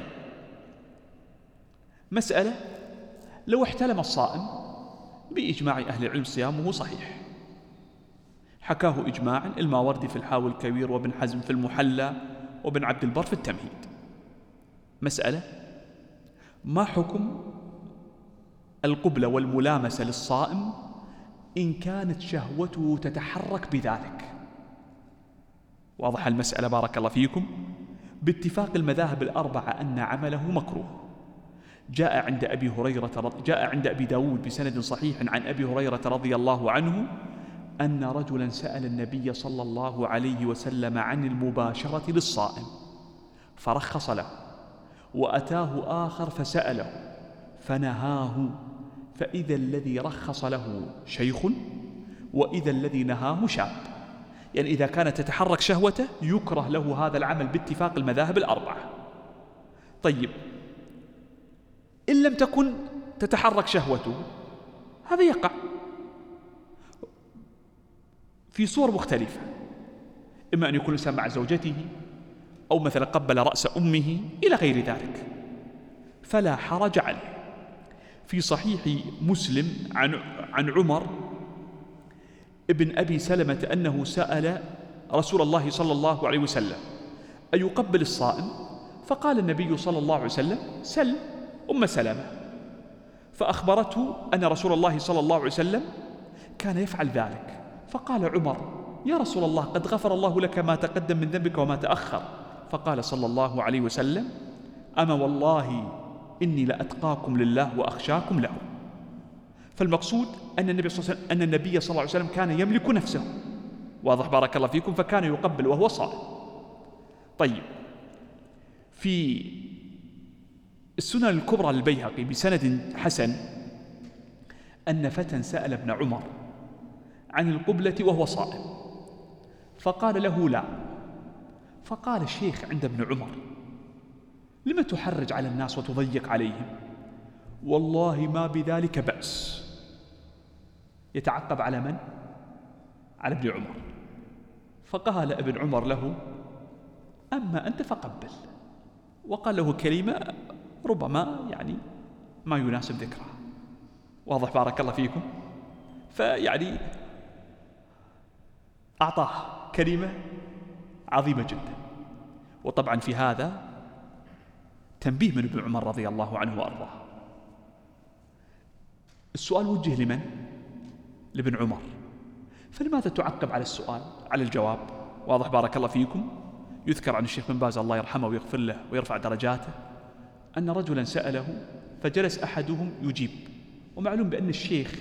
مسألة: لو احتلم الصائم بإجماع أهل العلم صيامه صحيح، حكاه إجماعا الماوردي في الحاوي الكبير، وابن حزم في المحلى، وابن عبد البر في التمهيد. مسألة: ما حكم القبلة والملامسة للصائم إن كانت شهوته تتحرك بذلك؟ واضح المسألة بارك الله فيكم؟ باتفاق المذاهب الأربعة أن عمله مكروه. جاء عند أبي داود بسند صحيح عن أبي هريرة رضي الله عنه أن رجلا سأل النبي صلى الله عليه وسلم عن المباشرة للصائم فرخص له، وأتاه آخر فسأله فنهاه، فإذا الذي رخص له شيخ وإذا الذي نهاه شاب. يعني إذا كانت تتحرك شهوته يكره له هذا العمل باتفاق المذاهب الأربعة. طيب، إن لم تكن تتحرك شهوته، هذا يقع في صور مختلفة، إما أن يكون الإنسان مع زوجته، أو مثلا قبل رأس أمه إلى غير ذلك، فلا حرج عليه. في صحيح مسلم عن عمر ابن أبي سلمة أنه سأل رسول الله صلى الله عليه وسلم أيقبل الصائم؟ فقال النبي صلى الله عليه وسلم: سل أم سلمة. فأخبرته أن رسول الله صلى الله عليه وسلم كان يفعل ذلك، فقال عمر: يا رسول الله قد غفر الله لك ما تقدم من ذنبك وما تأخر. فقال صلى الله عليه وسلم: أما والله إني لأتقاكم لله وأخشاكم له. فالمقصود أن النبي صلى الله عليه وسلم كان يملك نفسه، واضح بارك الله فيكم، فكان يقبل وهو صائم. طيب، في السنن الكبرى للبيهقي بسند حسن أن فتى سأل ابن عمر عن القبلة وهو صائم، فقال له: لا. فقال الشيخ عند ابن عمر: لم تحرج على الناس وتضيق عليهم؟ والله ما بذلك بأس. يتعقب على من؟ على ابن عمر. فقال ابن عمر له: أما أنت فقبل. وقال له كلمة ربما يعني ما يناسب ذكرها، واضح بارك الله فيكم؟ فيعني أعطاه كلمة عظيمة جدا. وطبعا في هذا تنبيه من ابن عمر رضي الله عنه وأرضاه. السؤال وجه لمن؟ لابن عمر. فلماذا تعقب على السؤال على الجواب؟ واضح بارك الله فيكم؟ يذكر عن الشيخ بن باز الله يرحمه ويغفر له ويرفع درجاته أن رجلا سأله فجلس أحدهم يجيب، ومعلوم بأن الشيخ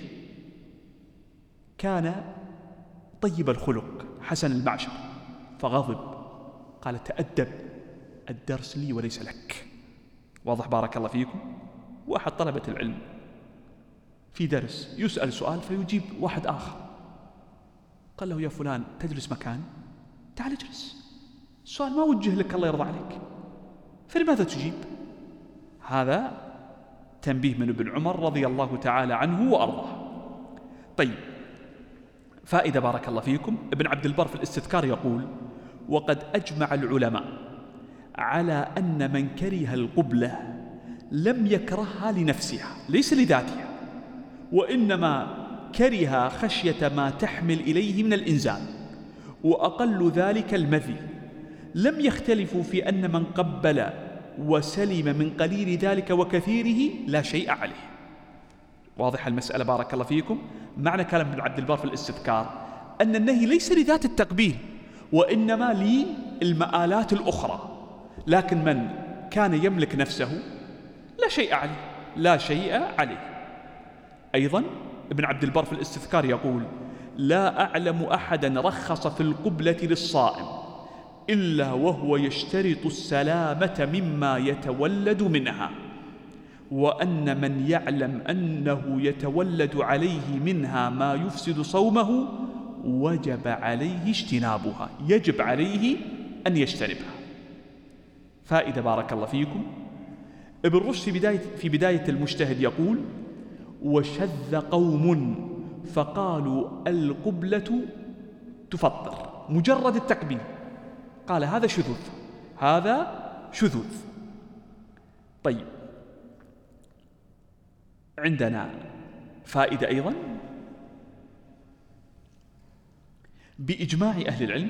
كان طيب الخلق حسن المعشر، فغضب قال: تأدب، الدرس لي وليس لك. واضح بارك الله فيكم؟ واحد طلبة العلم في درس يسأل سؤال فيجيب واحد آخر، قال له: يا فلان تجلس مكان، تعال اجلس، السؤال ما وجه لك الله يرضى عليك، فلماذا تجيب؟ هذا تنبيه من ابن عمر رضي الله تعالى عنه وأرضاه. طيب، فائدة بارك الله فيكم. ابن عبد البر في الاستذكار يقول: وقد أجمع العلماء على أن من كره القبلة لم يكرهها لنفسها، ليس لذاتها، وإنما كره خشية ما تحمل إليه من الإنزال، وأقل ذلك المذي. لم يختلفوا في أن من قبل وسلم من قليل ذلك وكثيره لا شيء عليه. واضح المسألة بارك الله فيكم؟ معنى كلام ابن عبد البر في الاستذكار أن النهي ليس لذات التقبيل، وإنما للمآلات الأخرى، لكن من كان يملك نفسه لا شيء عليه، لا شيء عليه. أيضا ابن عبد البر في الاستذكار يقول: لا أعلم أحدا رخص في القبلة للصائم إلا وهو يشترط السلامة مما يتولد منها، وأن من يعلم أنه يتولد عليه منها ما يفسد صومه وجب عليه اجتنابها، يجب عليه أن يجتنبها. فائدة بارك الله فيكم. ابن رشد في بداية المجتهد يقول: وشذ قوم فقالوا القبلة تفطر مجرد التقبيل، قال هذا شذوذ، هذا شذوذ. طيب، عندنا فائدة أيضا: بإجماع أهل العلم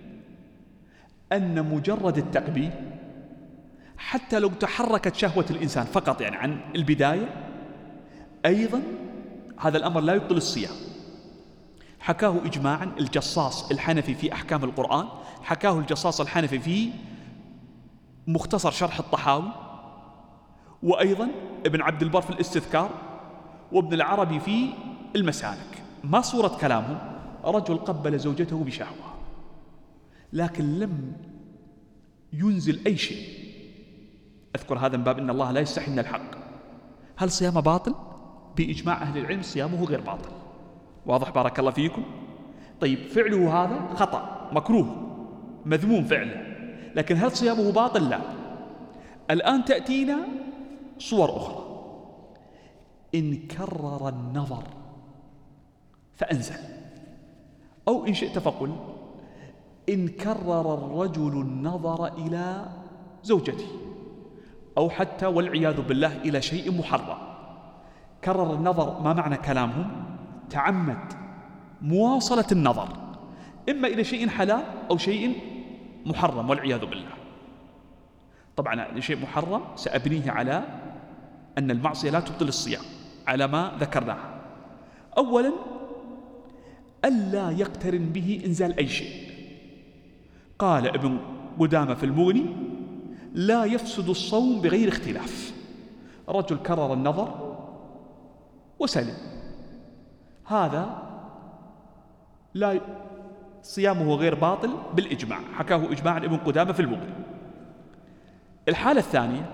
أن مجرد التقبيل حتى لو تحركت شهوة الإنسان فقط يعني عن البداية، أيضا هذا الأمر لا يبطل الصيام. حكاه إجماعا الجصاص الحنفي في أحكام القرآن، حكاه الجصاص الحنفي في مختصر شرح الطحاوي، وأيضا ابن عبد البر في الاستذكار، وابن العربي في المسالك. ما صورة كلامهم؟ رجل قبل زوجته بشهوة لكن لم ينزل أي شيء، أذكر هذا من باب أن الله لا يستحي من الحق. هل صيامه باطل؟ بإجماع أهل العلم صيامه غير باطل. واضح بارك الله فيكم؟ طيب، فعله هذا خطأ مكروه مذموم فعله، لكن هل صيامه باطل؟ لا. الآن تأتينا صور أخرى: إن كرر النظر فأنزل، أو إن شئت فقل إن كرر الرجل النظر إلى زوجته، أو حتى والعياذ بالله إلى شيء محرم. كرر النظر، ما معنى كلامهم؟ تعمد مواصلة النظر إما إلى شيء حلال أو شيء محرم والعياذ بالله. طبعا شيء محرم سأبنيه على أن المعصية لا تبطل الصيام على ما ذكرناه. أولا، ألا يقترن به إنزال أي شيء. قال ابن قدامة في المغني: لا يفسد الصوم بغير اختلاف. رجل كرر النظر وسلم، هذا لا صيامه غير باطل بالإجماع، حكاه إجماعا ابن قدامة في المغني. الحالة الثانية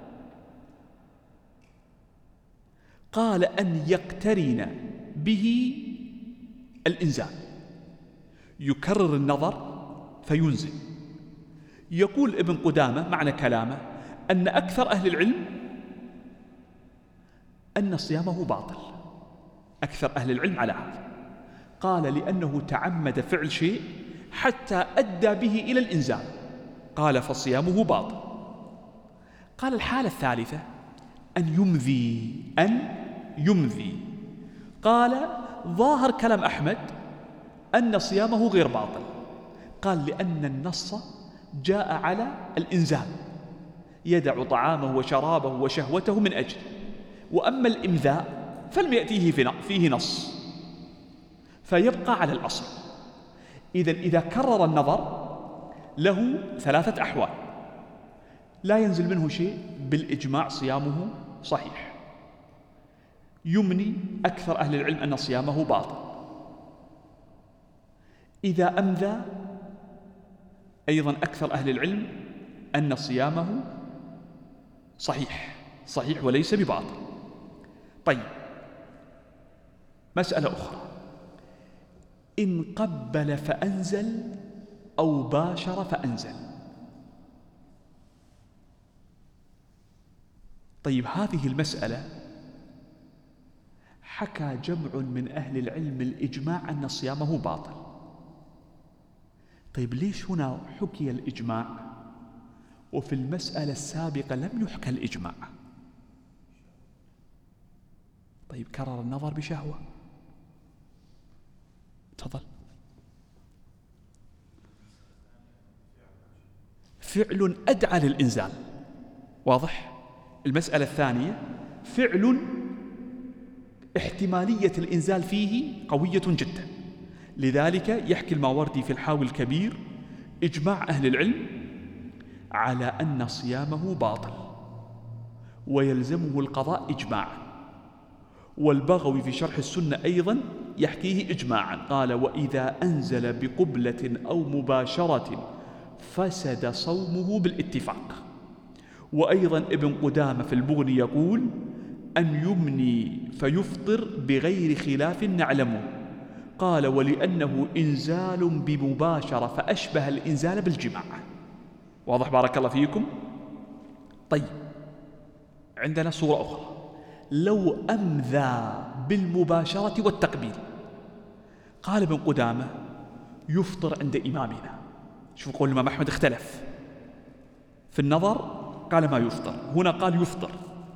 قال أن يقترن به الإنزال، يكرر النظر فينزل. يقول ابن قدامة معنى كلامه أن أكثر أهل العلم أن صيامه باطل، أكثر أهل العلم على هذا. قال لأنه تعمد فعل شيء حتى أدى به إلى الإنزال، قال فصيامه باطل. قال الحالة الثالثة أن يمذي. قال ظاهر كلام أحمد أن صيامه غير باطل، قال لأن النص جاء على الإنزال، يدع طعامه وشرابه وشهوته من أجل، وأما الإمذاء فلم يأتيه فيه نص، فيبقى على الأصل. إذا كرر النظر له ثلاثة أحوال: لا ينزل منه شيء بالإجماع صيامه صحيح، يمني أكثر أهل العلم أن صيامه باطل، إذا أمذى أيضا أكثر أهل العلم أن صيامه صحيح وليس بباطل. طيب، مسألة أخرى: إن قبل فأنزل أو باشر فأنزل. طيب، هذه المسألة حكى جمع من أهل العلم الإجماع أن صيامه باطل. طيب، ليش هنا حكي الإجماع وفي المسألة السابقة لم يحكى الإجماع؟ طيب كرر النظر بشهوة. تفضل. فعل أدعى للإنزال، واضح. المسألة الثانية فعل احتمالية الإنزال فيه قوية جدا، لذلك يحكي الماوردي في الحاوي الكبير إجماع أهل العلم على أن صيامه باطل ويلزمه القضاء إجماعا. والبغوي في شرح السنة أيضا يحكيه إجماعا، قال: وإذا أنزل بقبلة أو مباشرة فسد صومه بالاتفاق. وأيضا ابن قدامة في المغني يقول: أن يمني فيفطر بغير خلاف نعلمه. قال: ولأنه إنزال بمباشرة فأشبه الإنزال بالجماع. واضح بارك الله فيكم. طيب عندنا صورة أخرى، لو أمذى بالمباشرة والتقبيل. قال ابن قدامة: يفطر عند إمامنا. شوف قول الإمام أحمد اختلف في النظر، قال ما يفطر، هنا قال يفطر.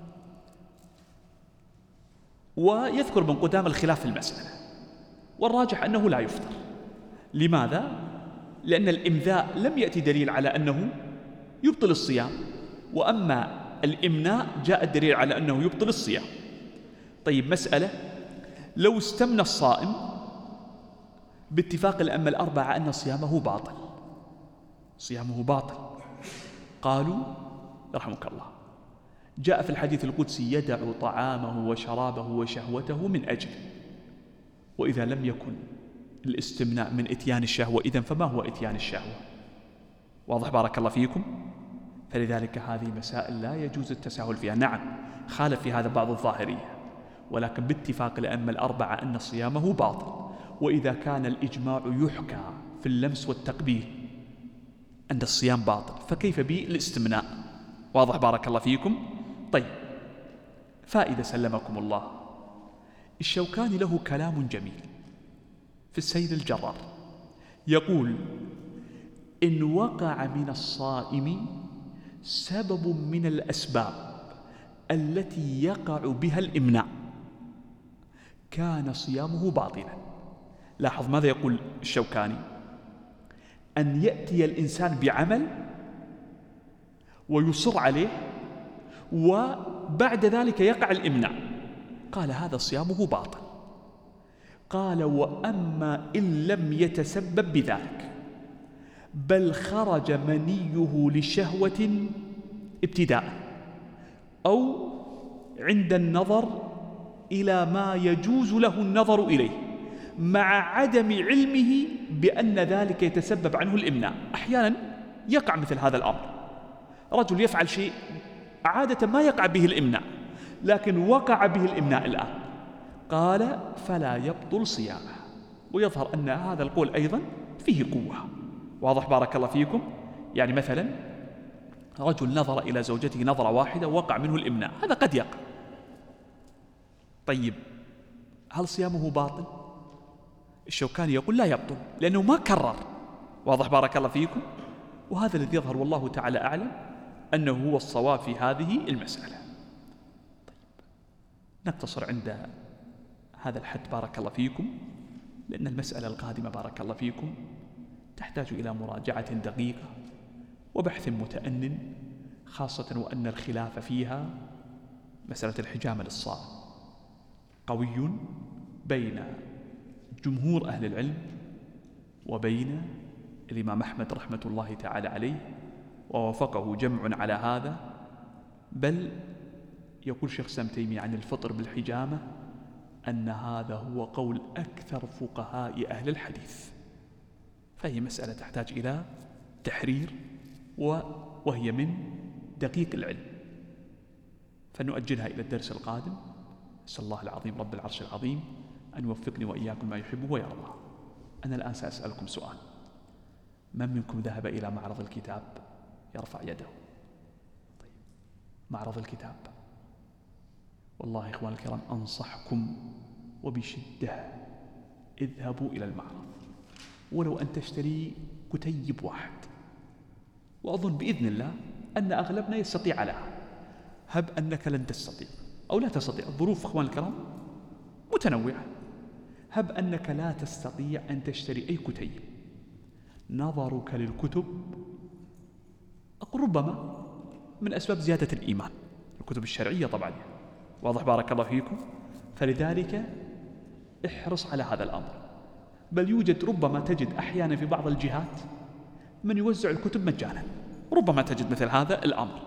ويذكر ابن قدامة الخلاف في المسألة، والراجح أنه لا يفطر. لماذا؟ لأن الإمذاء لم يأتي دليل على أنه يبطل الصيام، وأما الإمناء جاء الدليل على أنه يبطل الصيام. طيب مسألة، لو استمنى الصائم باتفاق الأئمة الأربعة أن صيامه باطل، صيامه باطل، قالوا رحمك الله جاء في الحديث القدسي: يدع طعامه وشرابه وشهوته من أجل. وإذا لم يكن الاستمناء من إتيان الشهوة، إذن فما هو إتيان الشهوة؟ واضح بارك الله فيكم. فلذلك هذه مسائل لا يجوز التساهل فيها. نعم خالف في هذا بعض الظاهرية، ولكن باتفاق الأئمة الأربعة أن صيامه باطل. وإذا كان الإجماع يحكى في اللمس والتقبيل أن الصيام باطل، فكيف بالاستمناء؟ واضح بارك الله فيكم. طيب فائدة سلمكم الله، الشوكاني له كلام جميل في السيل الجرار، يقول: إن وقع من الصائم سبب من الأسباب التي يقع بها الإمناع كان صيامه باطلا. لاحظ ماذا يقول الشوكاني: أن يأتي الإنسان بعمل ويصر عليه وبعد ذلك يقع الإمناع، قال هذا صيامه باطل. قال: وأما إن لم يتسبب بذلك بل خرج منيه لشهوة ابتداء أو عند النظر إلى ما يجوز له النظر إليه مع عدم علمه بأن ذلك يتسبب عنه الإمناع. أحيانا يقع مثل هذا الأمر، رجل يفعل شيء عادة ما يقع به الإمناع، لكن وقع به الإمناع الآن، قال فلا يبطل صيامه. ويظهر أن هذا القول أيضا فيه قوة. واضح بارك الله فيكم. يعني مثلا رجل نظر إلى زوجته نظرة واحدة ووقع منه الإمناع، هذا قد يقع. طيب هل صيامه باطل؟ الشوكاني يقول لا يبطل، لأنه ما كرر. واضح بارك الله فيكم. وهذا الذي يظهر والله تعالى أعلم أنه هو الصواب في هذه المسألة. طيب نقتصر عند هذا الحد بارك الله فيكم، لأن المسألة القادمة بارك الله فيكم تحتاج إلى مراجعة دقيقة وبحث متأنٍ، خاصة وأن الخلاف فيها مسألة الحجامة للصائم قوي بين جمهور أهل العلم وبين الإمام أحمد رحمة الله تعالى عليه، ووافقه جمع على هذا. بل يقول شيخ الإسلام تيمية عن الفطر بالحجامة أن هذا هو قول أكثر فقهاء أهل الحديث. فهي مسألة تحتاج إلى تحرير وهي من دقيق العلم، فنؤجلها إلى الدرس القادم. أسأل الله العظيم رب العرش العظيم أن يوفقني وإياكم ما يحبه ويرضى. أنا الآن سأسألكم سؤال: من منكم ذهب إلى معرض الكتاب؟ يرفع يده. طيب معرض الكتاب، والله إخوان الكرام أنصحكم وبشدة اذهبوا إلى المعرض، ولو أن تشتري كتيب واحد، وأظن بإذن الله أن أغلبنا يستطيع على هذا. هب أنك لن تستطيع أو لا تستطيع، الظروف إخوان الكرام متنوعة. هب أنك لا تستطيع أن تشتري أي كتيب، نظرك للكتب أقول ربما من أسباب زيادة الإيمان، الكتب الشرعية طبعا، واضح بارك الله فيكم. فلذلك احرص على هذا الأمر. بل يوجد ربما تجد أحيانا في بعض الجهات من يوزع الكتب مجانا، ربما تجد مثل هذا الأمر.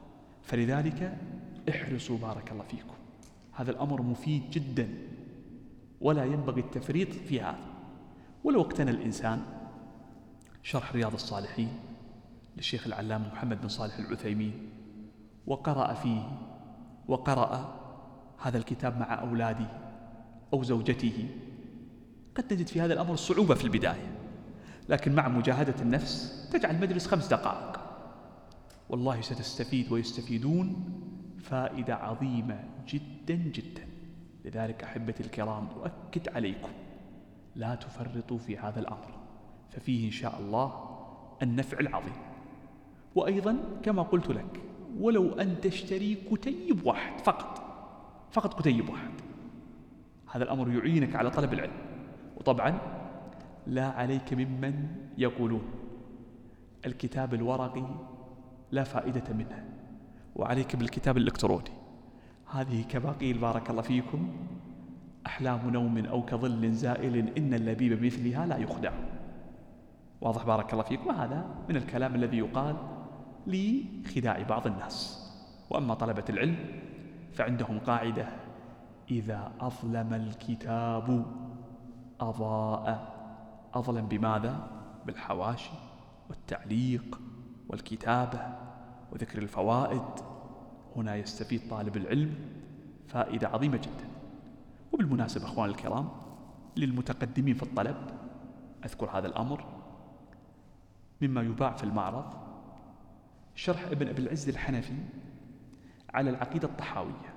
فلذلك احرصوا بارك الله فيكم، هذا الأمر مفيد جدا ولا ينبغي التفريط في هذا. ولو اقتنى الإنسان شرح رياض الصالحين للشيخ العلامة محمد بن صالح العثيمين وقرأ فيه، وقرأ هذا الكتاب مع أولاده أو زوجته، قد نجد في هذا الأمر صعوبة في البداية، لكن مع مجاهدة النفس تجعل المجلس 5 دقائق، والله ستستفيد ويستفيدون فائدة عظيمة جدا جدا. لذلك أحبتي الكرام أؤكد عليكم لا تفرطوا في هذا الأمر، ففيه إن شاء الله النفع العظيم. وأيضا كما قلت لك، ولو أن تشتري كتيب واحد فقط كتيب واحد، هذا الأمر يعينك على طلب العلم. وطبعا لا عليك ممن يقولون الكتاب الورقي لا فائدة منه وعليك بالكتاب الإلكتروني. هذه كباقيل بارك الله فيكم، أحلام نوم أو كظل زائل إن اللبيب مثلها لا يخدع. واضح بارك الله فيكم. وهذا من الكلام الذي يقال لخداع بعض الناس. وأما طلبة العلم فعندهم قاعدة: إذا أظلم الكتاب أضاء. أظلم بماذا؟ بالحواشي والتعليق والكتابة وذكر الفوائد. هنا يستفيد طالب العلم فائدة عظيمة جدا. وبالمناسبة أخوان الكرام، للمتقدمين في الطلب أذكر هذا الأمر، مما يباع في المعرض شرح ابن أبي العز الحنفي على العقيدة الطحاوية،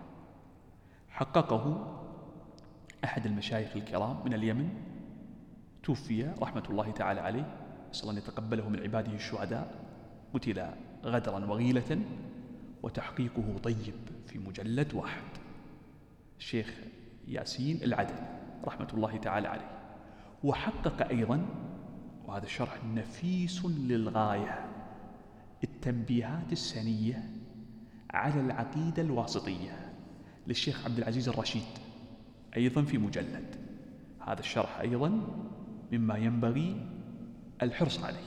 حققه أحد المشايخ الكرام من اليمن، توفي رحمة الله تعالى عليه، نسأل الله أن يتقبله من عباده الشهداء، قتل غدرا وغيلة، وتحقيقه طيب في مجلد واحد، الشيخ ياسين العدل رحمة الله تعالى عليه. وحقق أيضا، وهذا الشرح نفيس للغاية، التنبيهات السنية على العقيدة الواسطية للشيخ عبد العزيز الرشيد أيضا في مجلد. هذا الشرح أيضا مما ينبغي الحرص عليه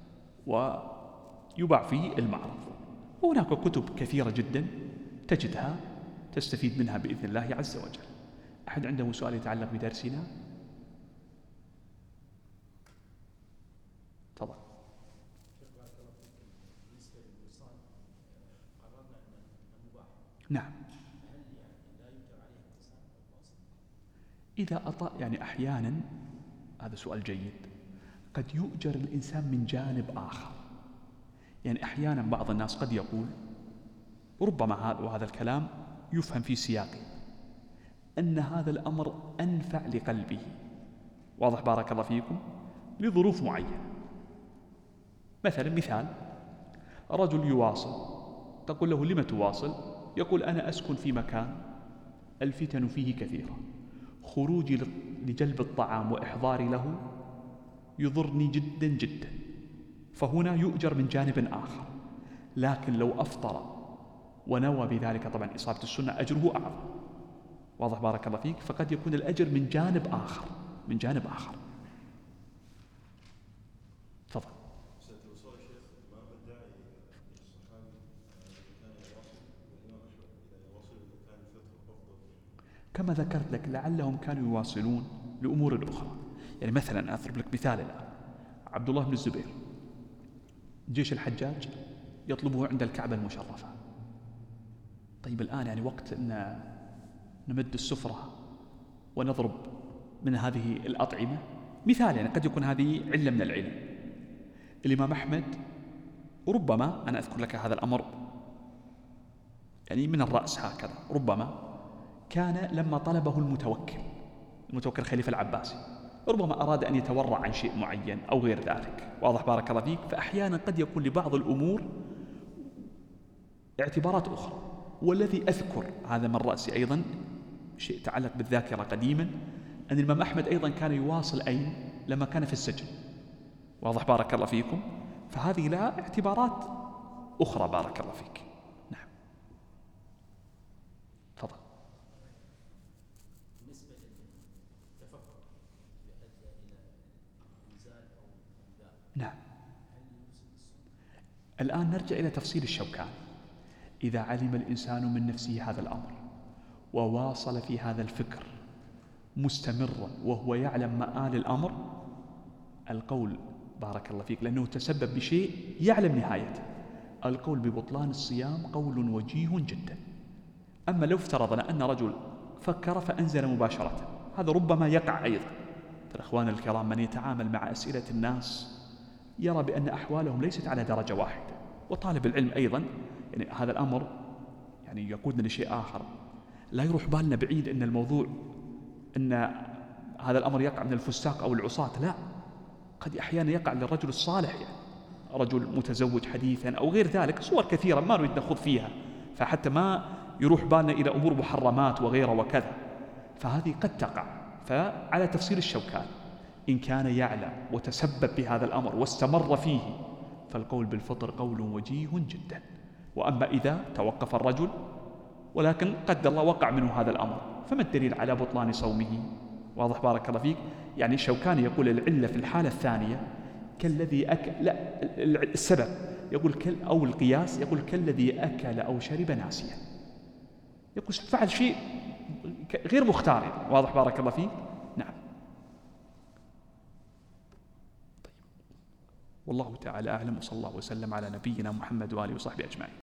ويباع في المعرض. وهناك كتب كثيرة جدا تجدها تستفيد منها بإذن الله عز وجل. أحد عنده سؤال يتعلق بدرسنا؟ تفضل. نعم، إذا أطاع يعني أحيانا، هذا سؤال جيد، قد يؤجر الإنسان من جانب آخر. يعني أحيانا بعض الناس قد يقول، ربما وهذا الكلام يفهم في سياقه، أن هذا الأمر أنفع لقلبه. واضح بارك الله فيكم، لظروف معينة. مثال رجل يواصل، تقول له لم تواصل؟ يقول أنا أسكن في مكان الفتن فيه كثيرة، خروجي لجلب الطعام وإحضاري له يضرني جدا جدا، فهنا يؤجر من جانب آخر. لكن لو أفطر ونوى بذلك طبعا إصابة السنة أجره أعظم. واضح بارك الله فيك. فقد يكون الأجر من جانب آخر، من جانب آخر. تفضل. كما ذكرت لك، لعلهم كانوا يواصلون لأمور أخرى. يعني مثلا أضرب لك مثال الآن، عبد الله بن الزبير جيش الحجاج يطلبه عند الكعبة المشرفة. طيب الآن يعني وقت أن نمد السفرة ونضرب من هذه الأطعمة، مثال يعني قد يكون هذه علة من العلم. الإمام أحمد ربما، أنا أذكر لك هذا الأمر يعني من الرأس هكذا، ربما كان لما طلبه المتوكل خليفة العباسي، ربما أراد أن يتورع عن شيء معين أو غير ذلك. واضح بارك الله فيك. فأحيانا قد يكون لبعض الأمور اعتبارات أخرى. والذي أذكر هذا من رأسي أيضا شيء تعلق بالذاكرة قديما، أن الإمام أحمد أيضا كان يواصل أين؟ لما كان في السجن. واضح بارك الله فيكم؟ فهذه لها اعتبارات أخرى بارك الله فيك. نعم تفضل. نعم. الآن نرجع إلى تفصيل الشوكاني. إذا علم الإنسان من نفسه هذا الأمر وواصل في هذا الفكر مستمرا وهو يعلم مآل الأمر، القول بارك الله فيك لأنه تسبب بشيء يعلم نهايته، القول ببطلان الصيام قول وجيه جدا. أما لو افترضنا أن رجل فكر فأنزل مباشرة، هذا ربما يقع أيضا. فالأخوان الكرام من يتعامل مع أسئلة الناس يرى بأن أحوالهم ليست على درجة واحدة، وطالب العلم أيضا يعني هذا الأمر يعني يقودنا لشيء آخر. لا يروح بالنا بعيد أن الموضوع أن هذا الأمر يقع من الفساق أو العصاة، لا، قد أحيانا يقع للرجل الصالح، يعني رجل متزوج حديثا أو غير ذلك، صور كثيرة ما نريد نخوض فيها، فحتى ما يروح بالنا إلى أمور محرمات وغيره وكذا، فهذه قد تقع. فعلى تفسير الشوكاني إن كان يعلم وتسبب بهذا الأمر واستمر فيه فالقول بالفطر قول وجيه جدا. وأما إذا توقف الرجل ولكن قدر الله وقع منه هذا الأمر، فما الدليل على بطلان صومه؟ واضح بارك الله فيك؟ يعني الشوكاني يقول العلة في الحالة الثانية كالذي لا السبب يقول أو القياس يقول كالذي أكل أو شرب ناسيا، يقول فعل شيء غير مختار. واضح بارك الله فيك؟ نعم. طيب. والله تعالى أعلم، وصلى الله وسلم على نبينا محمد وآله وصحبه أجمعين.